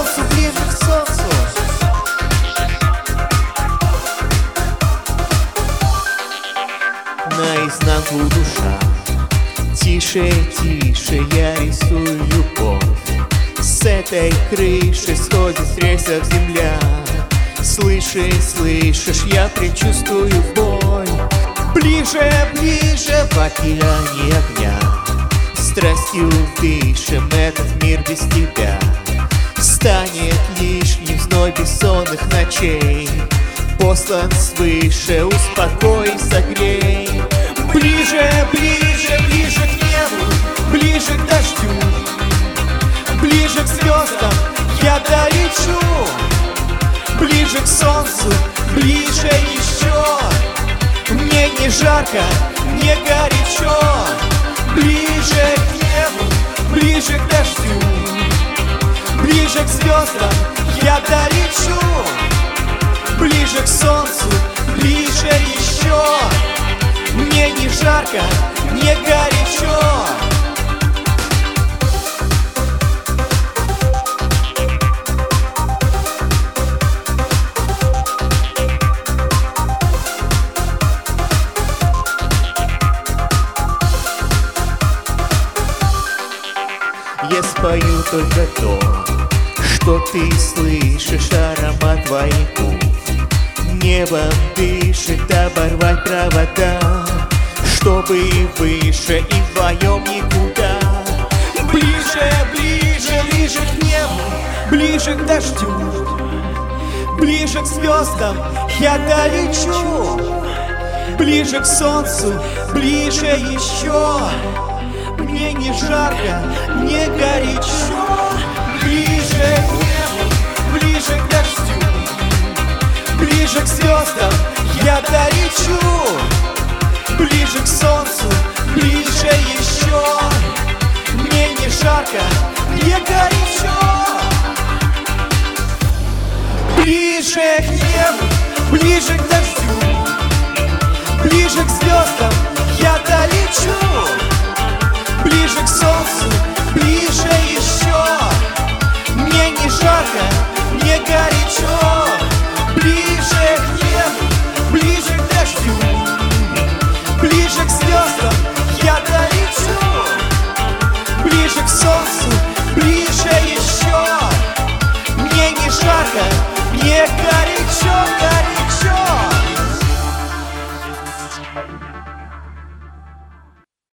солнцу, ближе к солнцу. Наизнанку душа, тише, тише, я рисую любовь. С этой крыши сходит с рельсов земля. Слышишь, слышишь, я предчувствую боль. Ближе, ближе, в океане огня. Страстью дышим этот мир без тебя. Станет лишним зной бессонных ночей. Послан свыше, успокой и согрей. Ближе, ближе, ближе к небу, ближе к дождю, ближе к звездам я долечу. Ближе к солнцу, ближе еще. Мне не жарко, не горячо. Ближе к небу, ближе к дождю, ближе к звездам я долечу. Ближе к солнцу, ближе еще. Мне не жарко, не горячо. Я спою только то, что ты слышишь, аромат твоих губ. Небом дышит, оборвать провода, чтобы выше и вдвоем никуда. Ближе, ближе, ближе к небу, ближе к дождю, ближе к звездам я долечу. Ближе к солнцу, ближе еще. Мне не жарко, не горячо. Ближе к небу, ближе к дождю, ближе к звездам я долечу. Ближе к солнцу, ближе еще. Мне не жарко, не горячо. Ближе к небу, ближе к дождю, ближе к звездам я долечу.